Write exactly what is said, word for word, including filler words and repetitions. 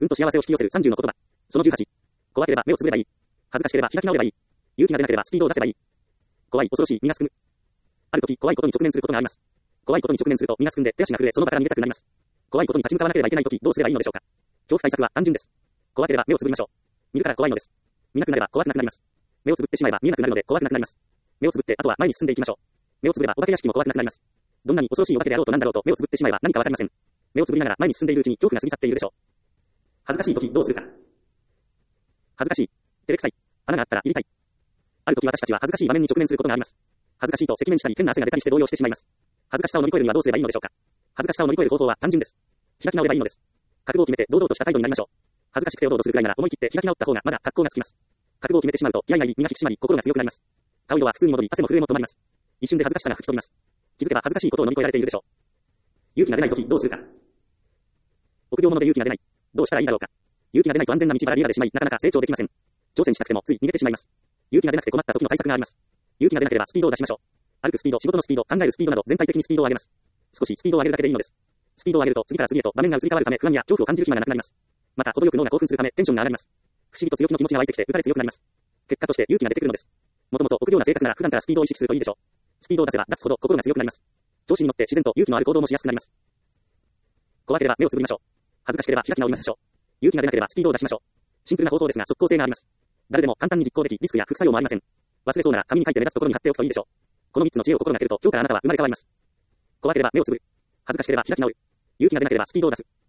運と幸せを引き寄せるさんじゅうの言葉。そのじゅうはち。怖ければ目をつぶればいい。恥ずかしければ開き直ればいい。勇気が出なければスピードを出せばいい。怖い、恐ろしい、身がすくむ。ある時、怖いことに直面することがあります。怖いことに直面すると身がすくんで手足が震え、その場から逃げたくなります。怖いことに立ち向かわなければいけない時、どうすればいいのでしょうか。恐怖対策は単純です。怖ければ目をつぶりましょう。見るから怖いのです。見なくなれば怖くなくなります。目をつぶってしまえば見えなくなるので怖くなくなります。目をつぶってあとは前に進んでいきましょう。目をつぶればお化け屋敷も怖くなくなります。どんなに恐ろしいお化けであろうとなんだろうと目をつぶってしまえば何かわかりません。目をつぶりながら前に進んでいるうちに恐怖が過ぎ去っているでしょう。恥ずかしい時どうするか。恥ずかしい。照れくさい。穴があったら入りたい。ある時私たちは恥ずかしい場面に直面することがあります。恥ずかしいと赤面したり変な汗が出たりして動揺してしまいます。恥ずかしさを乗り越えるにはどうすればいいのでしょうか。恥ずかしさを乗り越える方法は単純です。開き直ればいいのです。覚悟を決めて堂々とした態度になりましょう。恥ずかしくておどおどするくらいなら思い切って開き直った方がまだ格好がつきます。覚悟を決めてしまうと気合が入り身が引き締まり心が強くなります。顔色は普通に戻り汗も震えも止まります。一瞬で恥ずかしさが吹き飛びます。気づけば恥ずかしいことを乗り越えられているでしょう。勇気が出ない時どうするか。臆病者で勇気が出ない。どうしたらいいだろうか。勇気が出ないと安全な道から逃げられてしまいなかなか成長できません。挑戦したくてもつい逃げてしまいます。勇気が出なくて困った時の対策があります。勇気が出なければスピードを出しましょう。歩くスピード、仕事のスピード、考えるスピードなど全体的にスピードを上げます。少しスピードを上げるだけでいいのです。スピードを上げると次から次へと場面が移り変わるため不安や恐怖を感じる暇がなくなります。また程よく脳が興奮するためテンションが上がります。不思議と強気の気持ちが湧いてきて打たれ強くなります。結果として勇気が出てくるのです。もともと臆病な性格なら普段からスピードを意識するといいでしょう。スピードを出せば出すほど心が強くなります。調子に乗って自然と勇気のある行動もしやすくなります。怖ければ目をつぶりましょう。恥ずかしければ開き直りましょう。勇気が出なければスピードを出しましょう。シンプルな方法ですが即効性があります。誰でも簡単に実行できリスクや副作用もありません。忘れそうなら紙に書いて目立つところに貼っておくといいでしょう。このみっつの知恵を心がけると今日からあなたは生まれ変わります。怖ければ目をつぶる。恥ずかしければ開き直る。勇気が出なければスピードを出す。